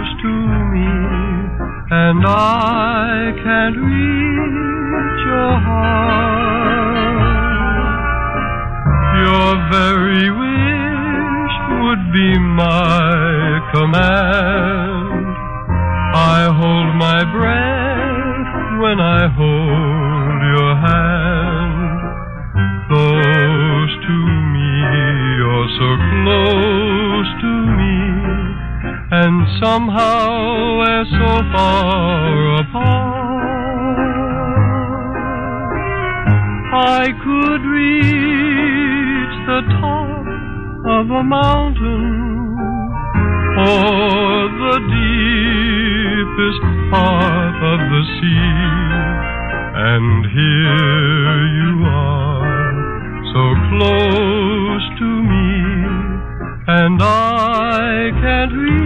close to me, and I can't reach your heart. Your very wish would be my command. I hold my breath when I hold your hand. Close to me, you're so close to me, and somehow we're so far apart. I could reach the top of a mountain, or the deepest part of the sea, and here you are, so close to me, and I can't reach